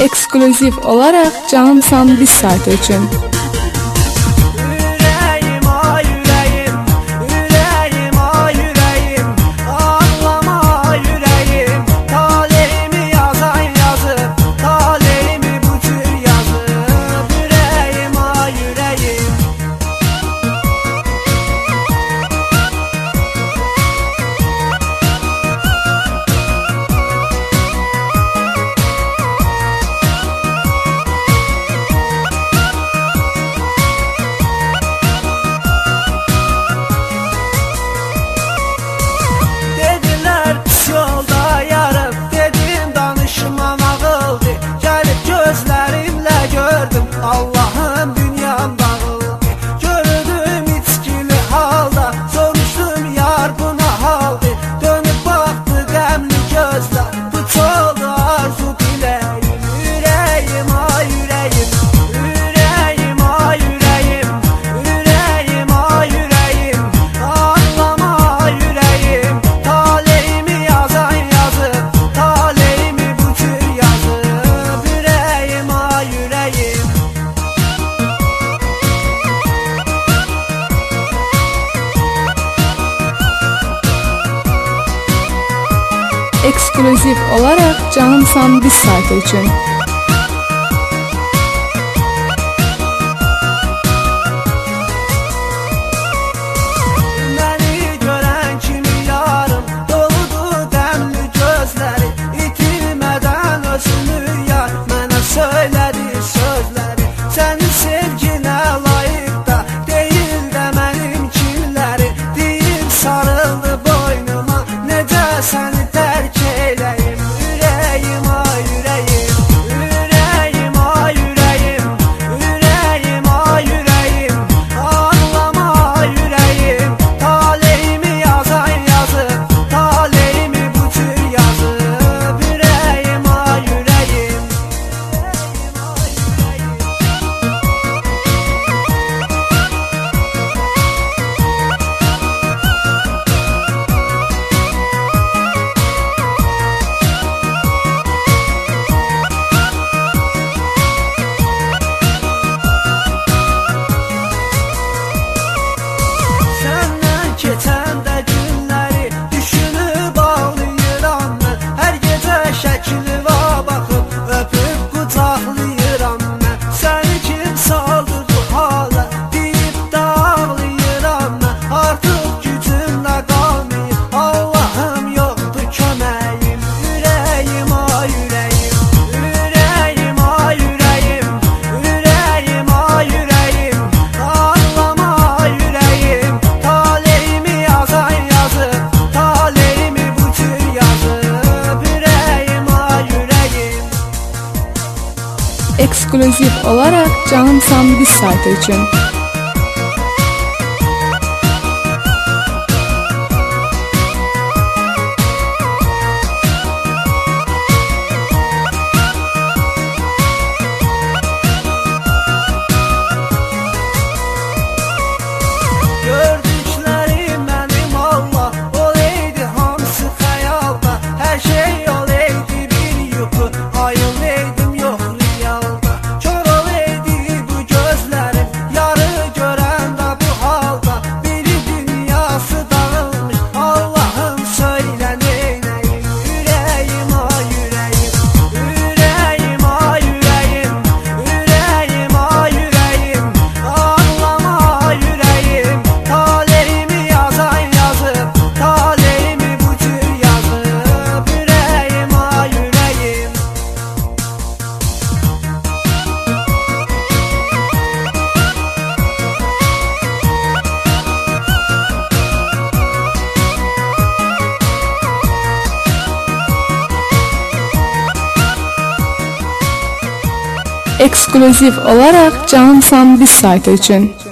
Eksklüziv olaraq Canım San biz saytı üçün. Allah'ım dünyam dağıldı. Gördüm içkili halda, sormuştum yar bu ne halde. Dönüp baktı qəmli gözler, bıçıldı arzu dileğim. Yüreğim ay yüreğim, yüreğim ay yüreğim, yüreğim ay yüreğim, ağlama yüreğim. Taleyimi yazan yazıp, taleyimi bu tür yazıp. Yüreğim ay yüreğim. Eksklüziv olaraq Canım San biz saytı üçün. Məni görən kimi yarım doludu dəmli gözləri, itirmədən özünü yar mənə söylədi sözləri. Sənin sevginə layıq da deyil də mənim kimləri, deyil sarıldı boynuma necə səni tərk eyləyim. Yüreğim ay yüreğim, yüreğim ay yüreğim, yüreğim ay yüreğim, ağlama yüreğim. Taleyimi yazan yazıp, taleyimi bu tür yazıp. Yüreğim ay yüreğim, yüreğim ay yüreğim. Səndən keçən də günləri düşünüb ağlayıram mən. Hər gecə şəklinə baxıb öpüb qucaqlayıram mən. Səni kim saldı bu hala deyib də ağlayıram mən. Artıq gücümlə qalmayıb Allahım yoxdur köməyim. Yüreğim ay yüreğim, yüreğim ay yüreğim, yüreğim ay yüreğim, ağlama yüreğim. Taleyimi yazan yazıp, taleyimi bu tür yazıp. Yüreğim ay yüreğim. Eksklüziv olaraq Canım San biz saytı üçün. Gördüklərim mənim Allah, olaydı hamısı xəyalda. Hər şey olaydı bir yuxu, ayılıydım yox realda. Kör olaydı bu gözlərim, yarı görəndə bu halda. Biri dünyası dağılmış, Allahım söylə neynəyim. Yüreğim ay yüreğim, yüreğim ay yüreğim, yüreğim ay yüreğim, ağlama yüreğim. Taleyimi yazan yazıp, taleyimi bu tür yazıp. Yüreğim ay yüreğim. Eksklüziv olaraq Canım San biz saytı üçün.